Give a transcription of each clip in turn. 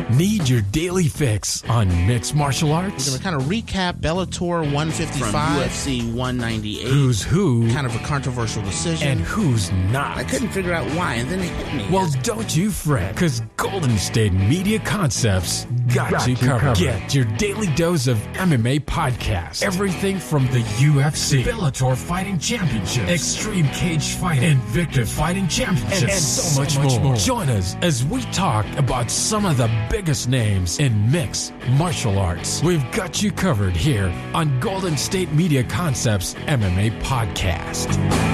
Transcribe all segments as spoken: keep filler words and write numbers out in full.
Need your daily fix on mixed martial arts? We're going to kind of recap Bellator one fifty-five. From U F C one ninety-eight. Who's who? Kind of a controversial decision. And who's not. I couldn't figure out why, and then it hit me. Well, don't you fret, because Golden State Media Concepts got, got you, you covered. covered. Get your daily dose of M M A podcast. Everything from the U F C, Bellator Fighting Championships, Extreme Cage Fighting, Invicta Fighting Championships, and, and so, much, so much more. more. Join us as we talk about some of the biggest names in mixed martial arts. We've got you covered here on Golden State Media Concepts M M A Podcast.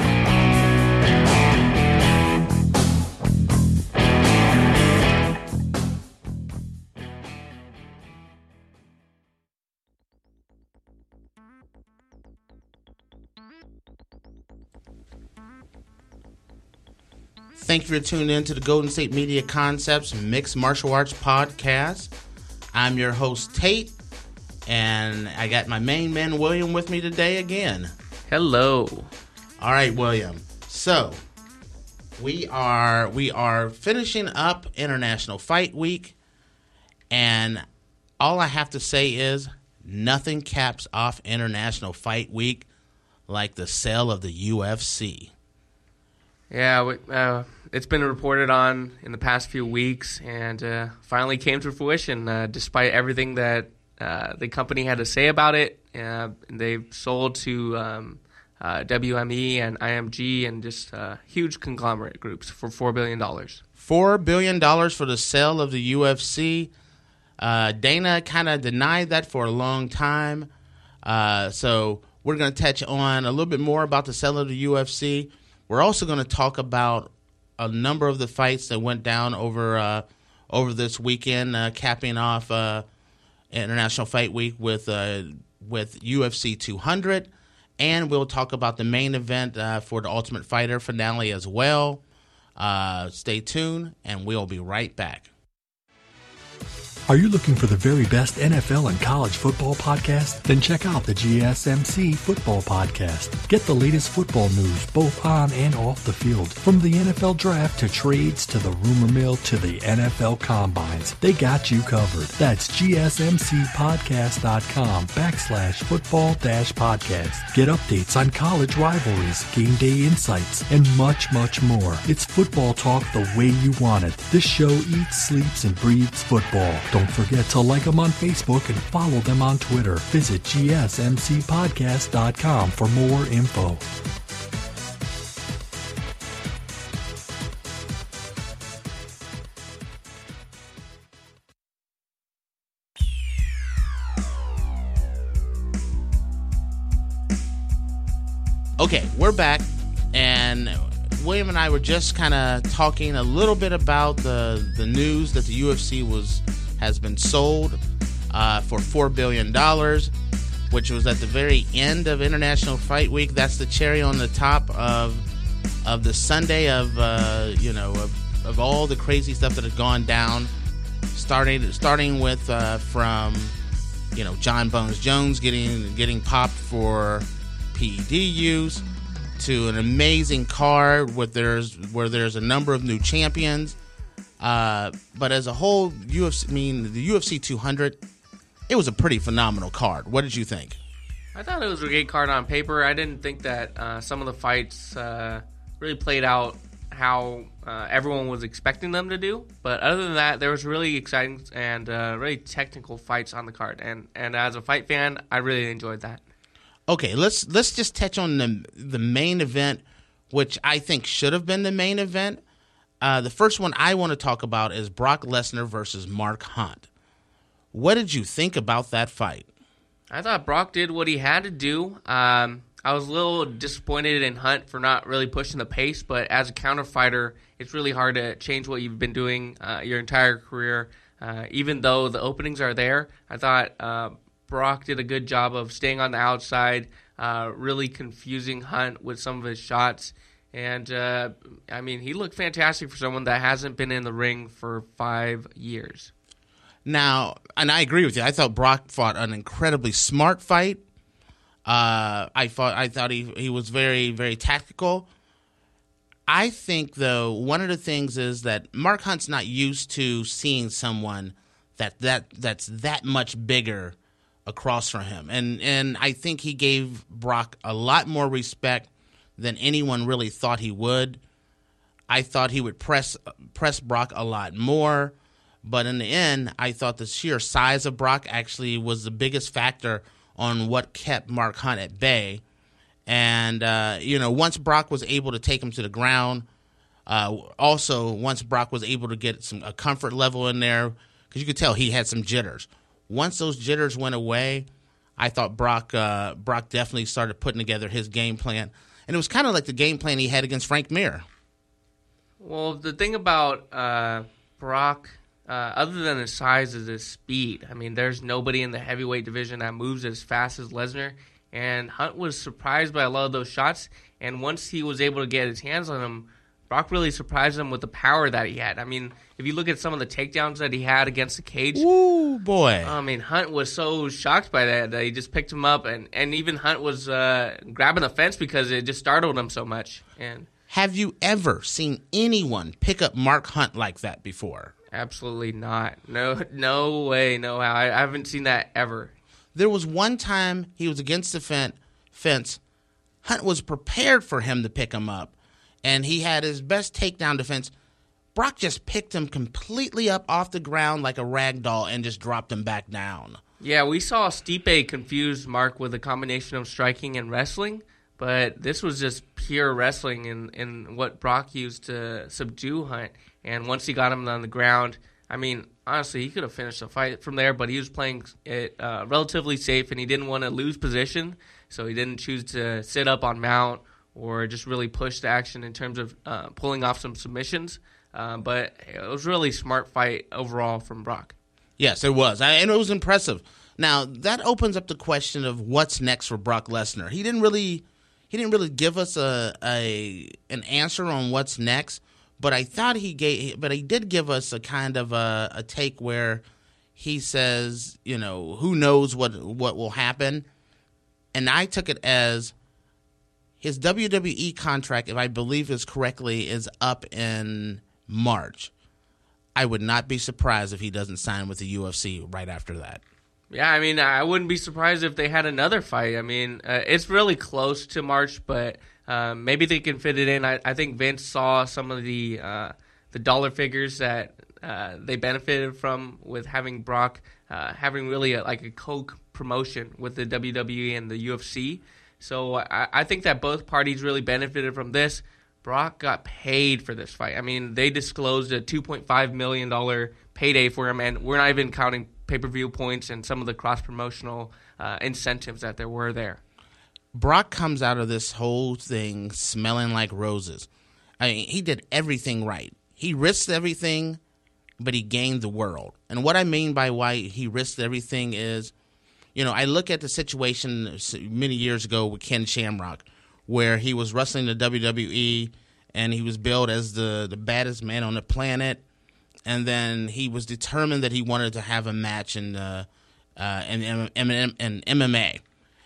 Thank you for tuning in to the Golden State Media Concepts Mixed Martial Arts Podcast. I'm your host, Tate, and I got my main man, William, with me today again. Hello. All right, William. So, we are we are finishing up International Fight Week, and all I have to say is nothing caps off International Fight Week like the sale of the U F C. Yeah, uh, it's been reported on in the past few weeks, and uh, finally came to fruition. Uh, despite everything that uh, the company had to say about it, uh, they've sold to um, uh, W M E and I M G and just uh, huge conglomerate groups for four billion dollars. four billion dollars for the sale of the U F C. Uh, Dana kind of denied that for a long time. Uh, so we're going to touch on a little bit more about the sale of the U F C. We're also going to talk about a number of the fights that went down over uh, over this weekend, uh, capping off uh, International Fight Week with uh, with U F C two hundred, and we'll talk about the main event uh, for the Ultimate Fighter finale as well. Uh, stay tuned, and we'll be right back. Are you looking for the very best N F L and college football podcast? Then check out the G S M C Football Podcast. Get the latest football news both on and off the field. From the N F L Draft to trades to the rumor mill to the N F L Combines, they got you covered. That's gsmcpodcast.com backslash football dash podcast. Get updates on college rivalries, game day insights, and much, much more. It's football talk the way you want it. This show eats, sleeps, and breathes football. Don't forget to like them on Facebook and follow them on Twitter. Visit g s m c podcast dot com for more info. Okay, we're back, and William and I were just kind of talking a little bit about the the news that the U F C was has been sold uh, for four billion dollars, which was at the very end of International Fight Week. That's the cherry on the top of of the Sunday of uh, you know of, of all the crazy stuff that had gone down, starting starting with uh, from you know John Bones Jones getting getting popped for P E D use, to an amazing card where there's where there's a number of new champions. Uh, but as a whole, U F C, I mean, the U F C two hundred, it was a pretty phenomenal card. What did you think? I thought it was a great card on paper. I didn't think that uh, some of the fights uh, really played out how uh, everyone was expecting them to do. But other than that, there was really exciting and uh, really technical fights on the card. And, and as a fight fan, I really enjoyed that. Okay, let's let's just touch on the the main event, which I think should have been the main event. Uh, the first one I want to talk about is Brock Lesnar versus Mark Hunt. What did you think about that fight? I thought Brock did what he had to do. Um, I was a little disappointed in Hunt for not really pushing the pace, but as a counter fighter, it's really hard to change what you've been doing uh, your entire career. Uh, even though the openings are there, I thought uh, Brock did a good job of staying on the outside, uh, really confusing Hunt with some of his shots. And, uh, I mean, he looked fantastic for someone that hasn't been in the ring for five years. Now, and I agree with you. I thought Brock fought an incredibly smart fight. Uh, I thought I thought he he was very, very tactical. I think, though, one of the things is that Mark Hunt's not used to seeing someone that that that's that much bigger across from him. And and I think he gave Brock a lot more respect than anyone really thought he would. I thought he would press press Brock a lot more, but in the end, I thought the sheer size of Brock actually was the biggest factor on what kept Mark Hunt at bay. And, uh, you know, once Brock was able to take him to the ground, uh, also once Brock was able to get some a comfort level in there, because you could tell he had some jitters. Once those jitters went away, I thought Brock uh, Brock definitely started putting together his game plan. And it was kind of like the game plan he had against Frank Mir. Well, the thing about uh, Brock, uh, other than his size, is his speed. I mean, there's nobody in the heavyweight division that moves as fast as Lesnar. And Hunt was surprised by a lot of those shots. And once he was able to get his hands on him, Brock really surprised him with the power that he had. I mean, if you look at some of the takedowns that he had against the cage. Ooh, boy. I mean, Hunt was so shocked by that that he just picked him up. And, and even Hunt was uh, grabbing the fence because it just startled him so much. And have you ever seen anyone pick up Mark Hunt like that before? Absolutely not. No, no way, no how. I, I haven't seen that ever. There was one time he was against the fence. Hunt was prepared for him to pick him up, and he had his best takedown defense. Brock just picked him completely up off the ground like a rag doll and just dropped him back down. Yeah, we saw Stipe confuse Mark with a combination of striking and wrestling, but this was just pure wrestling in, in what Brock used to subdue Hunt. And once he got him on the ground, I mean, honestly, he could have finished the fight from there, but he was playing it uh, relatively safe, and he didn't want to lose position, so he didn't choose to sit up on mount or just really push the action in terms of uh, pulling off some submissions. Uh, but it was really smart fight overall from Brock. Yes, it was, I, and it was impressive. Now, that opens up the question of what's next for Brock Lesnar. He didn't really, he didn't really give us a, a an answer on what's next. But I thought he gave, but he did give us a kind of a, a take where he says, you know, who knows what what will happen, and I took it as his W W E contract, if I believe this correctly, is up in March. I would not be surprised if he doesn't sign with the U F C right after that. Yeah, I mean, I wouldn't be surprised if they had another fight. I mean, uh, it's really close to March, but um, maybe they can fit it in. I, I think Vince saw some of the uh, the dollar figures that uh, they benefited from with having Brock uh, having really a, like a co-promotion with the W W E and the U F C. So I, I think that both parties really benefited from this. Brock got paid for this fight. I mean, they disclosed a two point five million dollars payday for him, and we're not even counting pay-per-view points and some of the cross-promotional uh, incentives that there were there. Brock comes out of this whole thing smelling like roses. I mean, he did everything right. He risked everything, but he gained the world. And what I mean by why he risked everything is, you know, I look at the situation many years ago with Ken Shamrock, where he was wrestling the W W E, and he was billed as the, the baddest man on the planet. And then he was determined that he wanted to have a match in uh, uh, in, in, in, in M M A.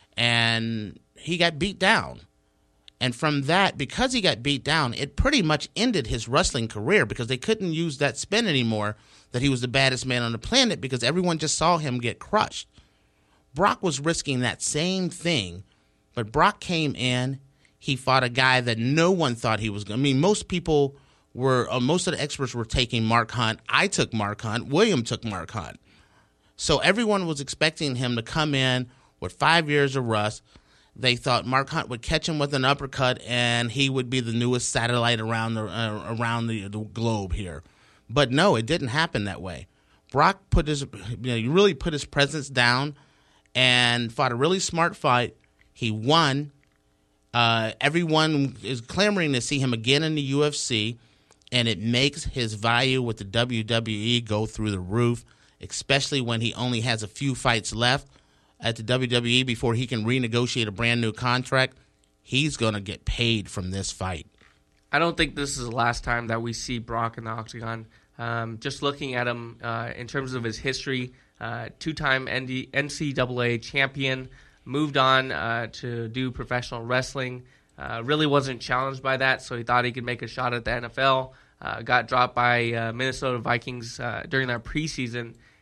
And he got beat down. And from that, because he got beat down, it pretty much ended his wrestling career because they couldn't use that spin anymore that he was the baddest man on the planet because everyone just saw him get crushed. Brock was risking that same thing, but Brock came in. He fought a guy that no one thought he was going to. I mean, most people were, uh, most of the experts were taking Mark Hunt. I took Mark Hunt. William took Mark Hunt. So everyone was expecting him to come in with five years of rust. They thought Mark Hunt would catch him with an uppercut and he would be the newest satellite around the uh, around the, the globe here. But no, it didn't happen that way. Brock put his, you know, he really put his presence down and fought a really smart fight. He won. Uh, everyone is clamoring to see him again in the U F C, and it makes his value with the W W E go through the roof, especially when he only has a few fights left at the W W E before he can renegotiate a brand new contract. He's going to get paid from this fight. I don't think this is the last time that we see Brock in the octagon. Um, just looking at him uh, in terms of his history, uh, two-time N C double A champion, moved on uh, to do professional wrestling, uh, really wasn't challenged by that, so he thought he could make a shot at the N F L, uh, got dropped by uh, Minnesota Vikings uh, during their preseason,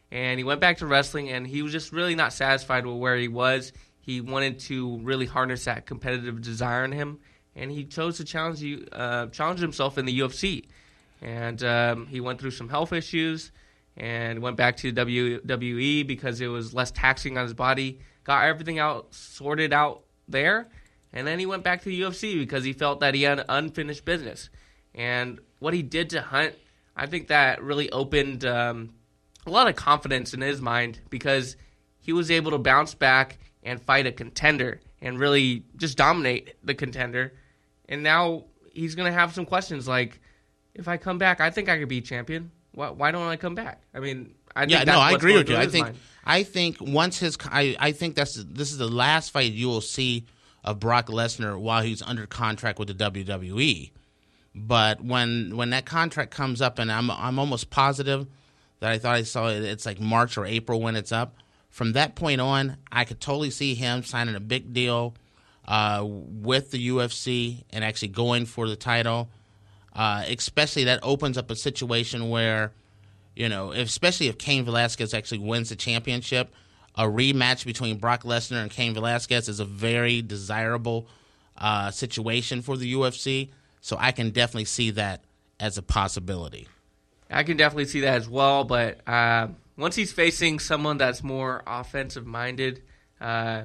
and he went back to wrestling, and he was just really not satisfied with where he was. He wanted to really harness that competitive desire in him, and he chose to challenge you, uh, challenge himself in the U F C. And um, he went through some health issues and went back to W W E because it was less taxing on his body, got everything out sorted out there, and then he went back to the U F C because he felt that he had unfinished business. And what he did to Hunt, I think that really opened um, a lot of confidence in his mind because he was able to bounce back and fight a contender and really just dominate the contender. And now he's going to have some questions like, if I come back, I think I could be champion. Why, why don't I come back? I mean, I think yeah, that's no, I what's agree going with you. through I his think mind. I think once his, I, I think that's this is the last fight you will see of Brock Lesnar while he's under contract with the W W E. But when when that contract comes up, and I'm I'm almost positive that I thought I saw it, it's like March or April when it's up. From that point on, I could totally see him signing a big deal uh, with the U F C and actually going for the title. Uh, especially that opens up a situation where, you know, if, especially if Cain Velasquez actually wins the championship, a rematch between Brock Lesnar and Cain Velasquez is a very desirable uh, situation for the U F C. So I can definitely see that as a possibility. I can definitely see that as well, but uh, once he's facing someone that's more offensive-minded, uh,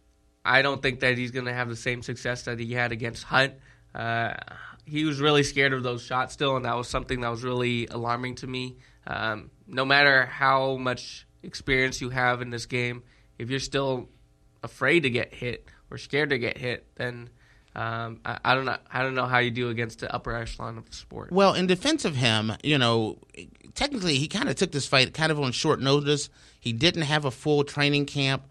I don't think that he's going to have the same success that he had against Hunt. Uh, he was really scared of those shots still, and that was something that was really alarming to me. Um, no matter how much experience you have in this game, if you're still afraid to get hit or scared to get hit, then um, I, I don't know. I don't know how you do against the upper echelon of the sport. Well, in defense of him, you know, technically he kind of took this fight kind of on short notice. He didn't have a full training camp.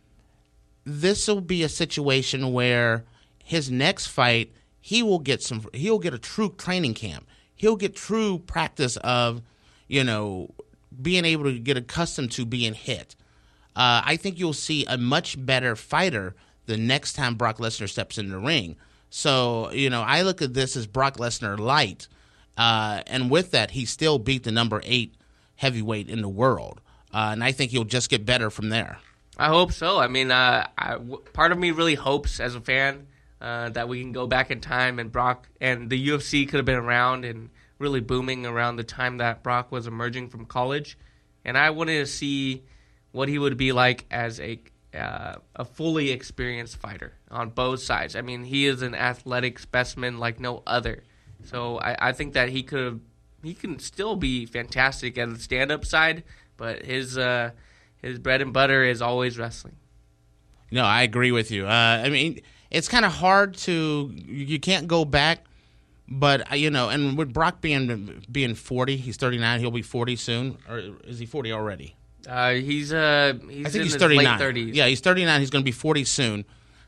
This will be a situation where his next fight, he will get some. He'll get a true training camp. He'll get true practice of, you know, being able to get accustomed to being hit. Uh, I think you'll see a much better fighter the next time Brock Lesnar steps in the ring. So, you know, I look at this as Brock Lesnar light, uh, and with that, he still beat the number eight heavyweight in the world, uh, and I think he'll just get better from there. I hope so. I mean, uh, I, w- part of me really hopes as a fan uh, that we can go back in time and Brock and the U F C could have been around and really booming around the time that Brock was emerging from college. And I wanted to see what he would be like as a uh, a fully experienced fighter on both sides. I mean, he is an athletic specimen like no other. So I, I think that he could he can still be fantastic at the stand-up side, but his uh, his bread and butter is always wrestling. No, I agree with you. Uh, I mean, it's kind of hard to you can't go back, but you know, and with Brock being being forty, he's thirty-nine. He'll be forty soon, or is he forty already? Uh, he's uh he's I think in he's his thirty-nine. late thirties. Yeah, he's thirty-nine. He's going to be forty soon.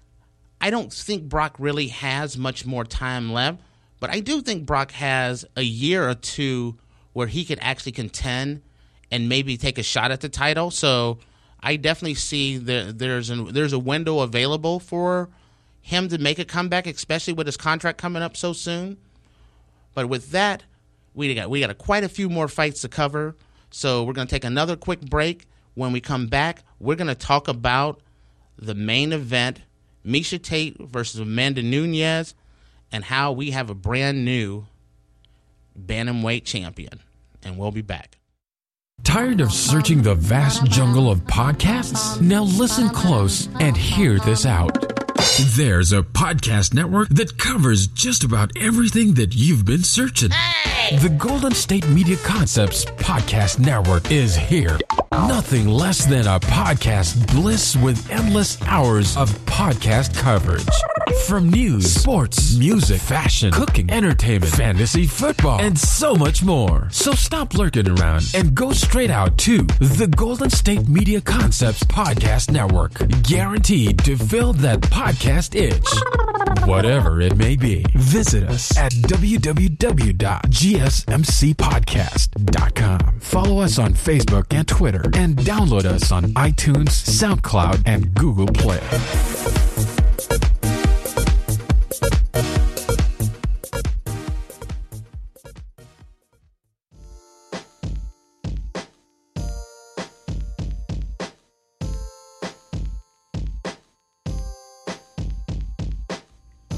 I don't think Brock really has much more time left, but I do think Brock has a year or two where he could actually contend and maybe take a shot at the title. So I definitely see that there's a, there's a window available for him to make a comeback, especially with his contract coming up so soon. But with that, we got we got a, quite a few more fights to cover. So we're going to take another quick break. When we come back, we're going to talk about the main event, Miesha Tate versus Amanda Nunes, and how we have a brand new bantamweight champion. And we'll be back. Tired of searching the vast jungle of podcasts? Now listen close and hear this out. There's a podcast network that covers just about everything that you've been searching. Hey! The Golden State Media Concepts Podcast Network is here. Nothing less than a podcast bliss with endless hours of podcast coverage. From news, sports, music, fashion, cooking, entertainment, fantasy, football, and so much more. So stop lurking around and go straight out to the Golden State Media Concepts Podcast Network. Guaranteed to fill that podcast itch. Whatever it may be. Visit us at w w w dot g s m c podcast dot com. Follow us on Facebook and Twitter, and download us on iTunes, SoundCloud, and Google Play.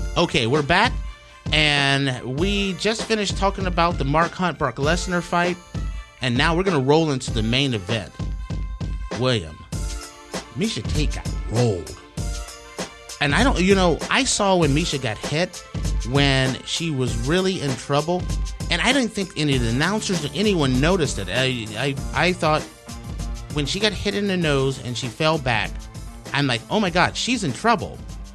Okay, we're back, and we just finished talking about the Mark Hunt Brock Lesnar fight, and now we're gonna roll into the main event. William, Miesha Tate got rolled, and I don't, you know, I saw when Miesha got hit when she was really in trouble, and I didn't think any of the announcers or anyone noticed it. I, I, I thought when she got hit in the nose and she fell back, I'm like, oh my God, she's in trouble.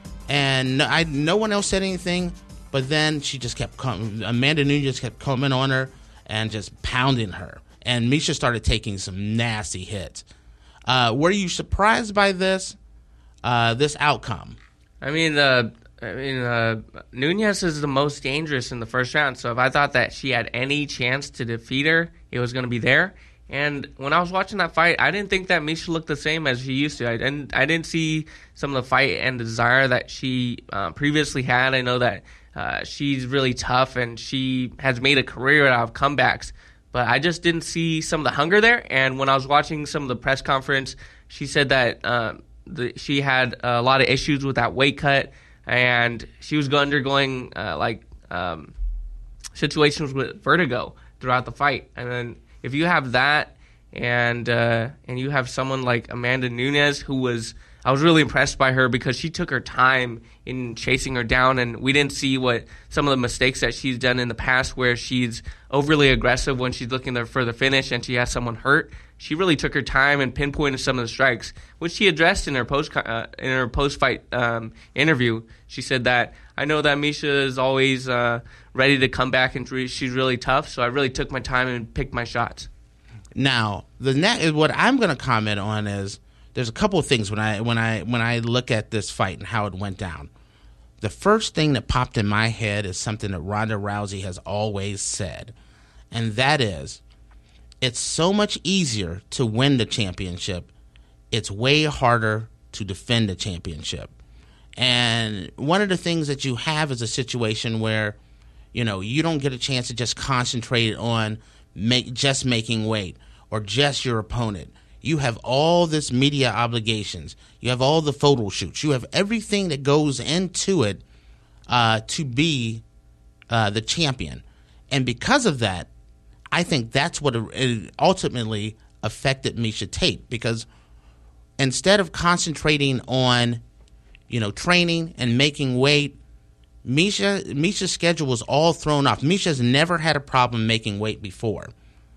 And no, I, no one else said anything, but then she just kept coming. Amanda Nunes kept coming on her and just pounding her. And Miesha started taking some nasty hits. Uh, were you surprised by this, uh, this outcome? I mean, uh, I mean, uh, Nunes is the most dangerous in the first round. So if I thought that she had any chance to defeat her, it was going to be there. And when I was watching that fight, I didn't think that Miesha looked the same as she used to. I didn't, I didn't see some of the fight and desire that she uh, previously had. I know that uh, she's really tough and she has made a career out of comebacks. But I just didn't see some of the hunger there. And when I was watching some of the press conference, she said that uh, the, she had a lot of issues with that weight cut. And she was undergoing uh, like um, situations with vertigo throughout the fight. And then if you have that, and uh, and you have someone like Amanda Nunes, who was, I was really impressed by her because she took her time in chasing her down, and we didn't see what some of the mistakes that she's done in the past, where she's overly aggressive when she's looking there for the finish and she has someone hurt. She really took her time and pinpointed some of the strikes, which she addressed in her post uh, in her post fight um, interview. She said that, I know that Miesha is always uh, ready to come back and re- she's really tough, so I really took my time and picked my shots. Now, the net, what I'm going to comment on is there's a couple of things when I when I when I look at this fight and how it went down. The first thing that popped in my head is something that Ronda Rousey has always said, and that is, it's so much easier to win the championship. It's way harder to defend the championship. And one of the things that you have is a situation where, you know, you don't get a chance to just concentrate on make, just making weight or just your opponent. You have all this media obligations. You have all the photo shoots. You have everything that goes into it uh, to be uh, the champion. And because of that, I think that's what it ultimately affected Miesha Tate, because instead of concentrating on, you know, training and making weight, Miesha Miesha's schedule was all thrown off. Miesha's never had a problem making weight before.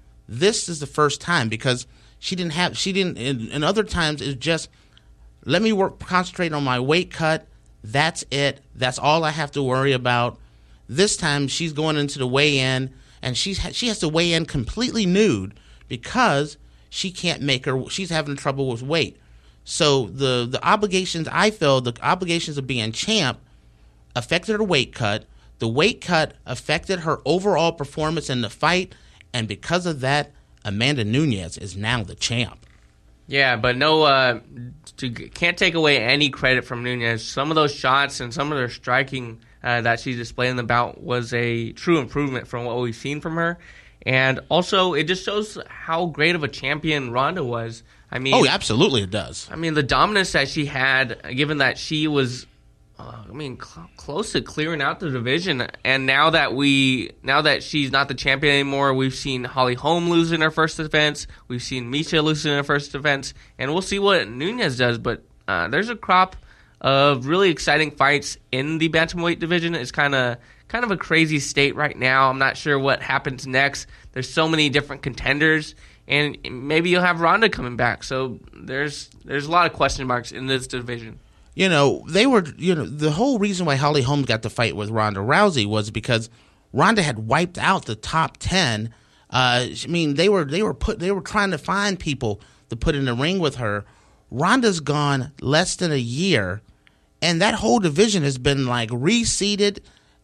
This is the first time, because she didn't have she didn't in, in other times it's just, let me work concentrate on my weight cut. That's it. That's all I have to worry about. This time she's going into the weigh-in, and she's she has to weigh in completely nude because she can't make her. She's having trouble with weight. So the the obligations, I feel, the obligations of being champ affected her weight cut. The weight cut affected her overall performance in the fight, and because of that, Amanda Nunes is now the champ. Yeah, but no, uh, to, can't take away any credit from Nunes. Some of those shots and some of their striking uh, that she displayed in the bout was a true improvement from what we've seen from her. And also, it just shows how great of a champion Ronda was. I mean, oh, absolutely, it does. I mean, the dominance that she had, given that she was, uh, I mean, cl- close to clearing out the division. And now that we, now that she's not the champion anymore, we've seen Holly Holm lose in her first defense. We've seen Miesha lose in her first defense, and we'll see what Nunes does. But uh, there's a crop of really exciting fights in the bantamweight division. It's kind of kind of a crazy state right now. I'm not sure what happens next. There's so many different contenders, and maybe you'll have Ronda coming back. So there's there's a lot of question marks in this division. You know, they were, you know, the whole reason why Holly Holm got the fight with Ronda Rousey was because Ronda had wiped out the top ten. Uh, I mean, they were they were put they were trying to find people to put in the ring with her. Ronda's gone less than a year, and that whole division has been like reseeded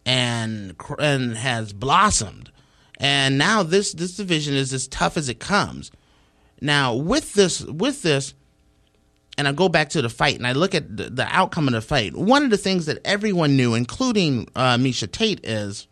and and has blossomed. And now this this division is as tough as it comes. Now with this with this. And I go back to the fight, and I look at the, the outcome of the fight. One of the things that everyone knew, including uh, Miesha Tate, is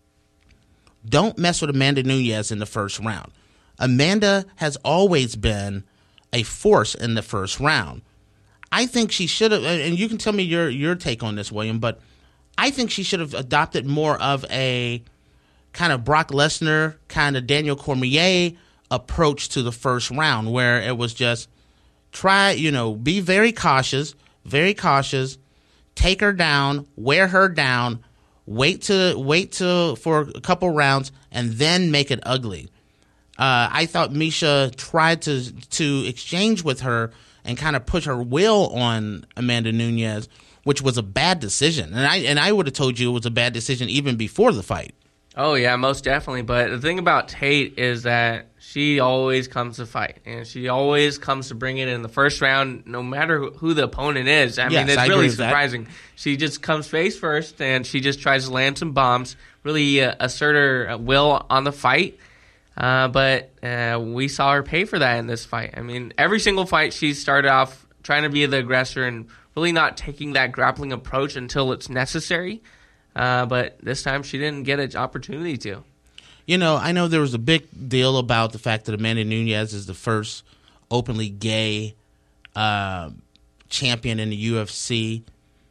don't mess with Amanda Nunes in the first round. Amanda has always been a force in the first round. I think she should have, and you can tell me your your take on this, William, but I think she should have adopted more of a kind of Brock Lesnar, kind of Daniel Cormier approach to the first round, where it was just try, you know, be very cautious, very cautious, take her down, wear her down, wait to wait to for a couple rounds, and then make it ugly. Uh, I thought Miesha tried to to exchange with her and kind of push her will on Amanda Nunes, which was a bad decision. And I and I would have told you it was a bad decision even before the fight. Oh, yeah, most definitely. But the thing about Tate is that she always comes to fight, and she always comes to bring it in the first round, no matter who, who the opponent is. I Yes, mean, it's I agree really with that. surprising. She just comes face first, and she just tries to land some bombs, really uh, assert her will on the fight. Uh, but uh, we saw her pay for that in this fight. I mean, every single fight she started off trying to be the aggressor and really not taking that grappling approach until it's necessary. Uh, but this time she didn't get an opportunity to. You know, I know there was a big deal about the fact that Amanda Nunes is the first openly gay uh, champion in the U F C.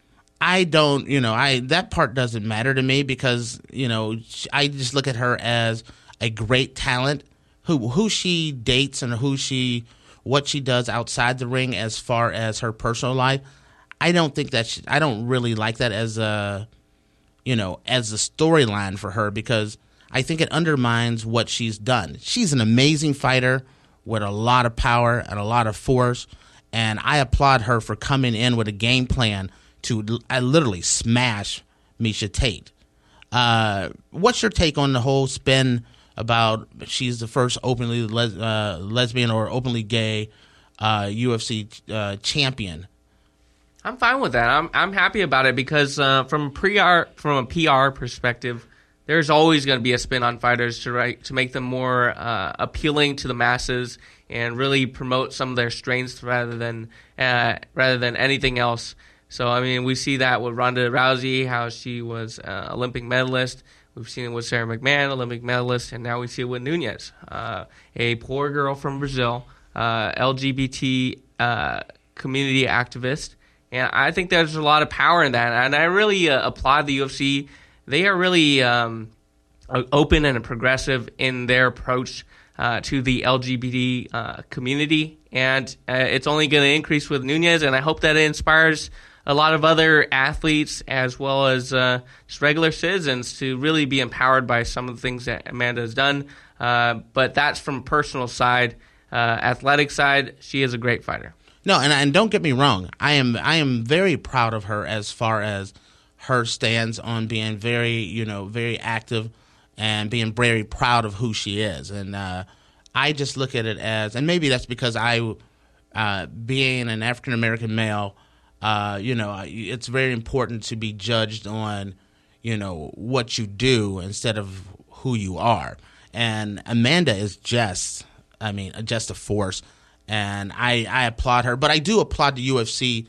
I don't, you know, I that part doesn't matter to me because, you know, I just look at her as a great talent. Who who she dates and who she what she does outside the ring as far as her personal life. I don't think that she, I don't really like that as a you know, as a storyline for her because I think it undermines what she's done. She's an amazing fighter with a lot of power and a lot of force, and I applaud her for coming in with a game plan to I literally smash Miesha Tate. Uh, what's your take on the whole spin about she's the first openly les- uh, lesbian or openly gay uh, U F C uh, champion? I'm fine with that. I'm I'm happy about it because uh, from pre R from a P R perspective, there's always going to be a spin on fighters to right, to make them more uh, appealing to the masses and really promote some of their strengths rather than uh, rather than anything else. So I mean, we see that with Ronda Rousey, how she was an Olympic medalist. We've seen it with Sarah McMahon, Olympic medalist, and now we see it with Nunes, uh, a poor girl from Brazil, uh, L G B T uh, community activist. And I think there's a lot of power in that. And I really uh, applaud the U F C. They are really um, open and progressive in their approach uh, to the L G B T uh, community. And uh, it's only going to increase with Nunes. And I hope that it inspires a lot of other athletes as well as uh, just regular citizens to really be empowered by some of the things that Amanda has done. Uh, but that's from personal side. Uh, athletic side, she is a great fighter. No, and and don't get me wrong. I am I am very proud of her as far as her stance on being very, you know, very active and being very proud of who she is. And uh, I just look at it as, and maybe that's because I, uh, being an African American male, uh, you know, it's very important to be judged on, you know, what you do instead of who you are. And Amanda is just, I mean, just a force. And I, I applaud her, but I do applaud the U F C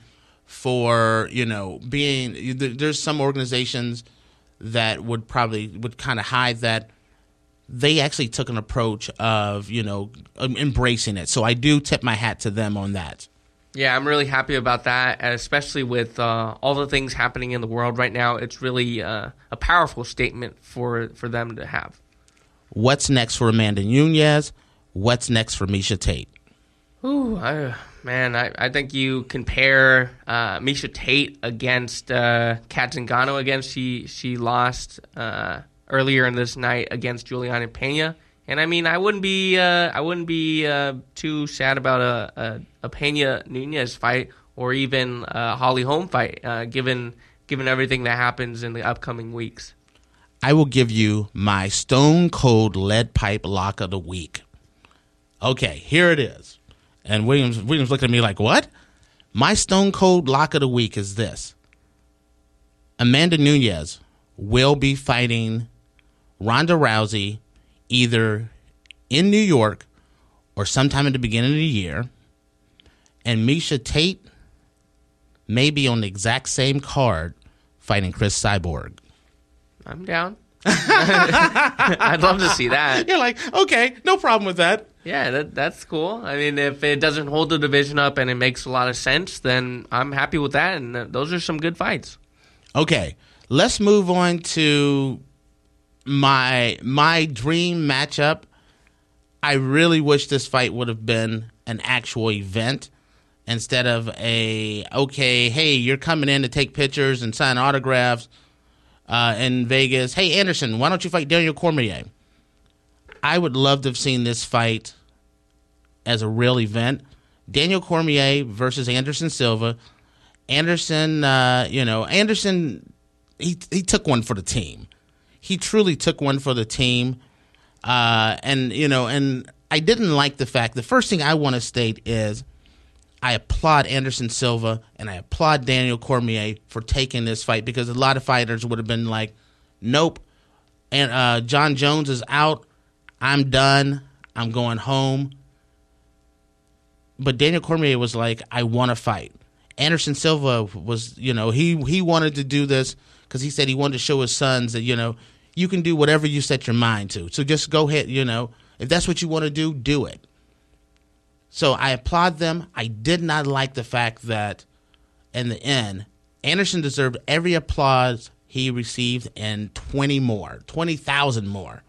for, you know, being, there's some organizations that would probably, would kind of hide that. They actually took an approach of, you know, embracing it. So I do tip my hat to them on that. Yeah, I'm really happy about that, especially with uh, all the things happening in the world right now. It's really uh, a powerful statement for, for them to have. What's next for Amanda Nunes? What's next for Miesha Tate? Ooh, I, man, I, I think you compare uh, Miesha Tate against uh, Kat Zingano again. She she lost uh, earlier in this night against Juliana Pena, and I mean I wouldn't be uh, I wouldn't be uh, too sad about a, a, a Pena Nunes fight or even a Holly Holm fight, uh, given given everything that happens in the upcoming weeks. I will give you my stone cold lead pipe lock of the week. Okay, here it is. And Williams Williams looked at me like, what? My stone cold lock of the week is this. Amanda Nunes will be fighting Ronda Rousey either in New York or sometime at the beginning of the year. And Miesha Tate may be on the exact same card fighting Chris Cyborg. I'm down. I'd love to see that. You're like, okay, no problem with that. Yeah, that, that's cool. I mean, if it doesn't hold the division up and it makes a lot of sense, then I'm happy with that, and those are some good fights. Okay, Let's move on to my my dream matchup. I really wish this fight would have been an actual event instead of a, okay, hey, you're coming in to take pictures and sign autographs uh, in Vegas. Hey, Anderson, why don't you fight Daniel Cormier? I would love to have seen this fight as a real event. Daniel Cormier versus Anderson Silva. Anderson, uh, you know, Anderson, he he took one for the team. He truly took one for the team. Uh, and, you know, and I didn't like the fact, the first thing I want to state is I applaud Anderson Silva and I applaud Daniel Cormier for taking this fight, because a lot of fighters would have been like, nope, and uh, John Jones is out. I'm done. I'm going home. But Daniel Cormier was like, I want to fight. Anderson Silva was, you know, he, he wanted to do this because he said he wanted to show his sons that, you know, you can do whatever you set your mind to. So just go ahead, you know, if that's what you want to do, do it. So I applaud them. I did not like the fact that in the end, Anderson deserved every applause he received and twenty more, twenty thousand more.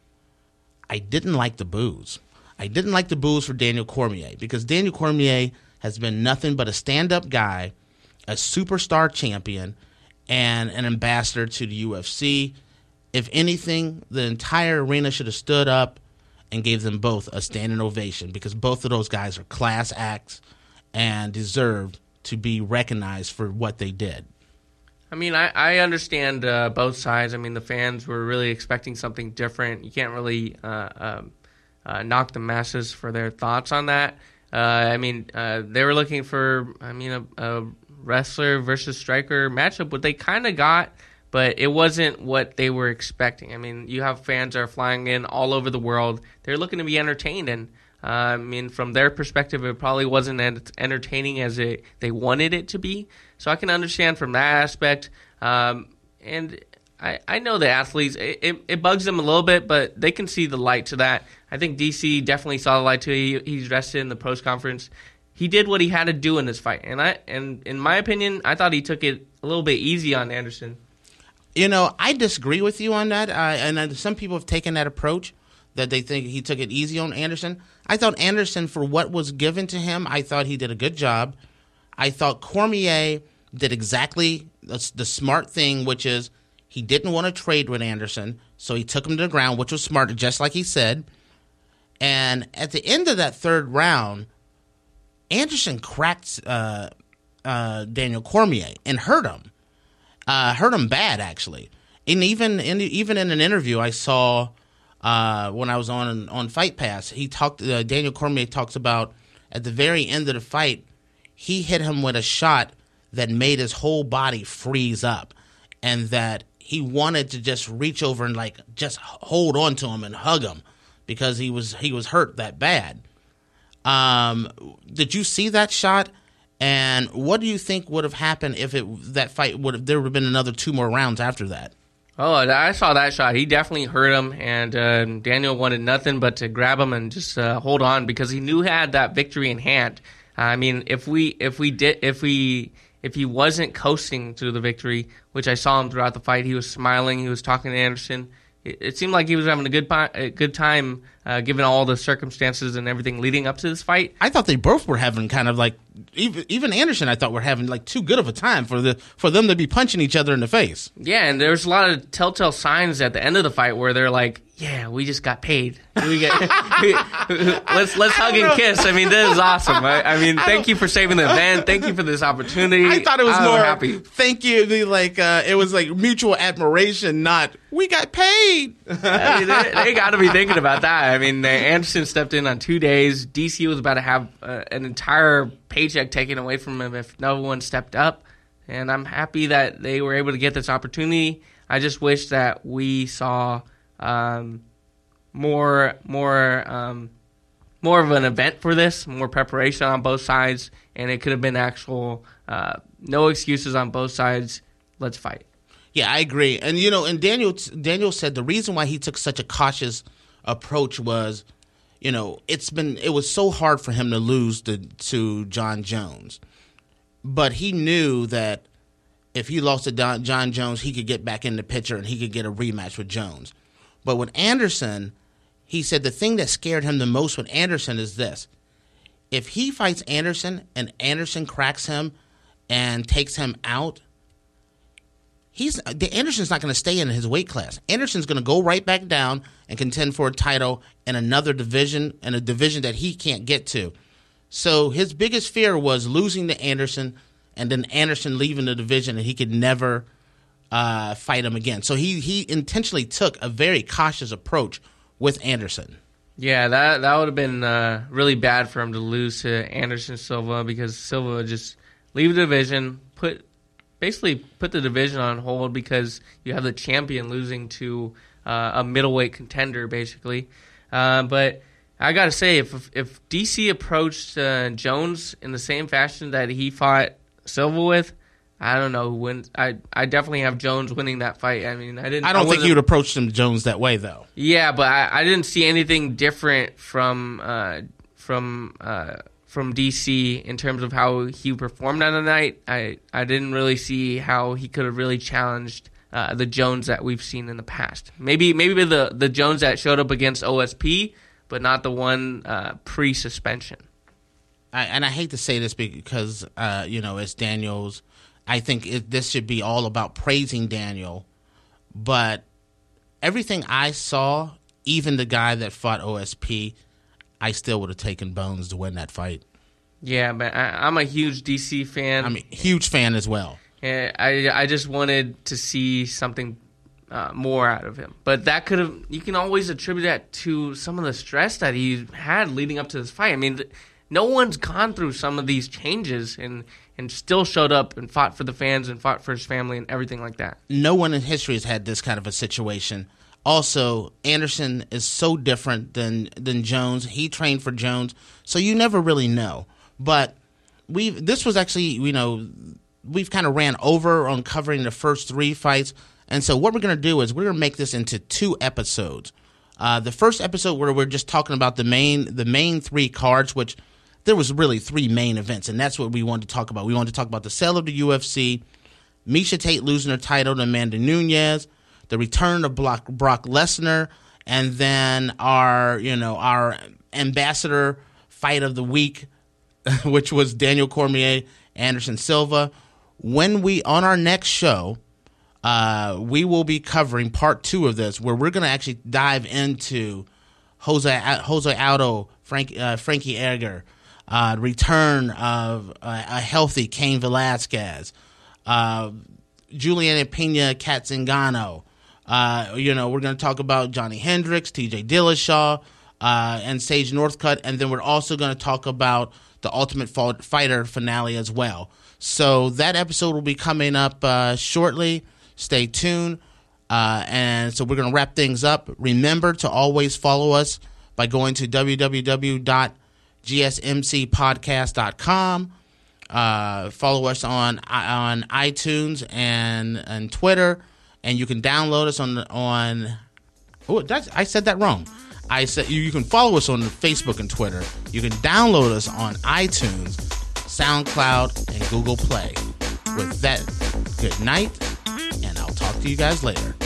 I didn't like the boos. I didn't like the boos for Daniel Cormier, because Daniel Cormier has been nothing but a stand-up guy, a superstar champion, and an ambassador to the U F C. If anything, the entire arena should have stood up and gave them both a standing ovation, because both of those guys are class acts and deserved to be recognized for what they did. I mean, I, I understand uh, both sides. I mean, the fans were really expecting something different. You can't really uh, um, uh, knock the masses for their thoughts on that. Uh, I mean, uh, they were looking for, I mean, a, a wrestler versus striker matchup, what they kind of got, but it wasn't what they were expecting. I mean, you have fans that are flying in all over the world. They're looking to be entertained, and uh, I mean, from their perspective, it probably wasn't as entertaining as it, they wanted it to be. So I can understand from that aspect. Um, and I, I know the athletes, it, it, it bugs them a little bit, but they can see the light to that. I think D C definitely saw the light to it. He, he's rested in the post conference. He did what he had to do in this fight, and I and in my opinion, I thought he took it a little bit easy on Anderson. You know, I disagree with you on that, uh, and uh, some people have taken that approach, that they think he took it easy on Anderson. I thought Anderson, for what was given to him, I thought he did a good job. I thought Cormier did exactly the, the smart thing, which is he didn't want to trade with Anderson, so he took him to the ground, which was smart, just like he said. And at the end of that third round, Anderson cracked uh, uh, Daniel Cormier and hurt him. Uh, hurt him bad, actually. And even in even in an interview I saw uh, when I was on on Fight Pass, he talked. Uh, Daniel Cormier talks about at the very end of the fight, he hit him with a shot that made his whole body freeze up, and that he wanted to just reach over and like just hold on to him and hug him because he was he was hurt that bad. Um, did you see that shot? And what do you think would have happened if it that fight would have there would have been another two more rounds after that? Oh, I saw that shot. He definitely hurt him, and uh, Daniel wanted nothing but to grab him and just uh, hold on, because he knew he had that victory in hand. Uh, I mean, if we if we did if we if he wasn't coasting to the victory, which I saw him throughout the fight, he was smiling, he was talking to Anderson. It, it seemed like he was having a good a good time, uh, given all the circumstances and everything leading up to this fight. I thought they both were having kind of like even even Anderson. I thought were having like too good of a time for the for them to be punching each other in the face. Yeah, and there's a lot of telltale signs at the end of the fight where they're like, "Yeah, we just got paid. We get let's let's hug and kiss." I mean, this is awesome. I, I mean, thank you for saving the event. Thank you for this opportunity. I thought it was I'm more happy. Thank you. The, like uh, it was like mutual admiration, not we got paid. I mean, they, they got to be thinking about that. I mean, Anderson stepped in on two days. D C was about to have uh, an entire paycheck taken away from him if no one stepped up. And I'm happy that they were able to get this opportunity. I just wish that we saw um, more, more, um, more of an event for this, more preparation on both sides, and it could have been actual. Uh, no excuses on both sides. Let's fight. Yeah, I agree. And, you know, and Daniel Daniel said the reason why he took such a cautious approach was, you know, it's been it was so hard for him to lose to, to John Jones. But he knew that if he lost to Don, John Jones, he could get back in the picture and he could get a rematch with Jones. But with Anderson, he said the thing that scared him the most with Anderson is this. If he fights Anderson and Anderson cracks him and takes him out, he's the Anderson's not going to stay in his weight class. Anderson's going to go right back down and contend for a title in another division, in a division that he can't get to. So his biggest fear was losing to Anderson and then Anderson leaving the division and he could never uh, fight him again. So he, he intentionally took a very cautious approach with Anderson. Yeah, that that would have been uh, really bad for him to lose to Anderson Silva, because Silva would just leave the division, put basically put the division on hold because you have the champion losing to uh, a middleweight contender, basically. Uh, but I got to say, if if D C approached uh, Jones in the same fashion that he fought Silva with, I don't know who wins. I I definitely have Jones winning that fight. I mean, I didn't. I don't I think he would approach him Jones that way, though. Yeah, but I, I didn't see anything different from uh, from uh, from D C in terms of how he performed on the night. I I didn't really see how he could have really challenged uh, the Jones that we've seen in the past. Maybe maybe the the Jones that showed up against O S P, but not the one uh, pre-suspension. I, and I hate to say this because uh, you know it's Daniel's. I think it, this should be all about praising Daniel, but everything I saw, even the guy that fought O S P, I still would have taken Bones to win that fight. Yeah, but I, I'm a huge D C fan. I'm a huge fan as well. And I I just wanted to see something uh, more out of him. But that could have, you can always attribute that to some of the stress that he had leading up to this fight. I mean, th- no one's gone through some of these changes and, and still showed up and fought for the fans and fought for his family and everything like that. No one in history has had this kind of a situation. Also, Anderson is so different than than Jones. He trained for Jones, so you never really know. But we've this was actually, you know, we've kind of ran over on covering the first three fights. And so what we're going to do is we're going to make this into two episodes. Uh, the first episode where we're just talking about the main the main three cards, which there was really three main events, and that's what we wanted to talk about. We wanted to talk about the sale of the U F C, Miesha Tate losing her title to Amanda Nunes, the return of Brock, Brock Lesnar, and then our, you know, our ambassador fight of the week, which was Daniel Cormier, Anderson Silva. When we, on our next show, uh, we will be covering part two of this, where we're going to actually dive into Jose Jose Aldo, Frank, uh, Frankie Edgar, uh, return of uh, a healthy Cain Velasquez, uh, Juliana Pena Cat Zingano. Uh, you know, we're going to talk about Johnny Hendricks, T J Dillashaw, uh, and Sage Northcutt, and then we're also going to talk about the Ultimate Fighter finale as well. So that episode will be coming up uh, shortly. Stay tuned. Uh, and so we're going to wrap things up. Remember to always follow us by going to w w w dot g s m c podcast dot com. Uh, follow us on on iTunes and and Twitter, and you can download us on on. Oh, that's, I said that wrong. I said you, you can follow us on Facebook and Twitter. You can download us on iTunes, SoundCloud, and Google Play. With that, good night, and I'll talk to you guys later.